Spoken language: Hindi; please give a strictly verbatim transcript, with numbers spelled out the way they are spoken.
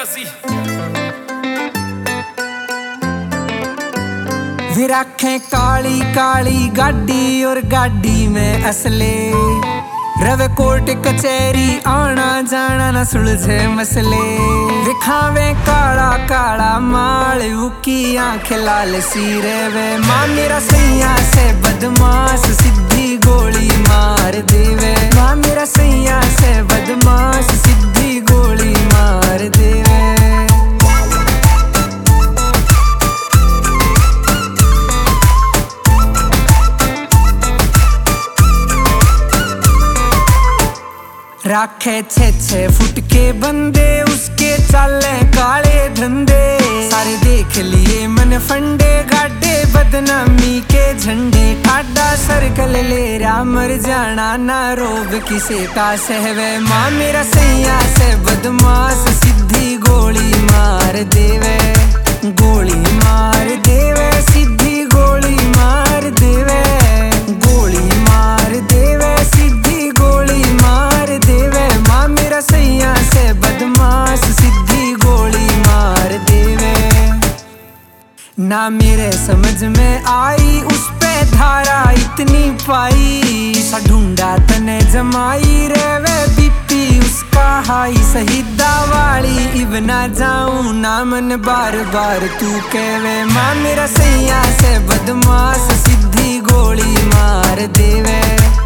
सी विराखें काली काली गाड़ी और गाड़ी में असले रवे कोर्ट कचहरी आना जाना न सुलझे मसले दिखावे काला काला माल उकी आंखें लाल सी रेवे मां मेरा सैया से बदमाश सीधी गोली मार देवे मां मेरा सैया से बदमाश सीधी गोली मार देवे। राखे छे छे फुट के बंदे उसके चाले काले धंधे सारे देख लिए मन फंडे गाडे बदनामी के झंडे ठाडा सर्कल ले रा मर जाना ना रोग किसे का सहवे मां मेरा सैया से बदमाश सीधी गोली मार देवे गोली मार देवे सीधी गोली मार देवे गोली मार देवे सीधी गोली मार देवे मां मेरा सैया से बदमाश सीधी गोली मार देवे। ना मेरे समझ में आई उस पे धारा इतनी पाई सा ढूंढा तने जमाई रेवे बीपी उसका हाई शहीदा वाली इब ना जाऊं ना मन बार बार तू कहवे मां मेरा सैया से बदमाश सीधी गोली मार देवे।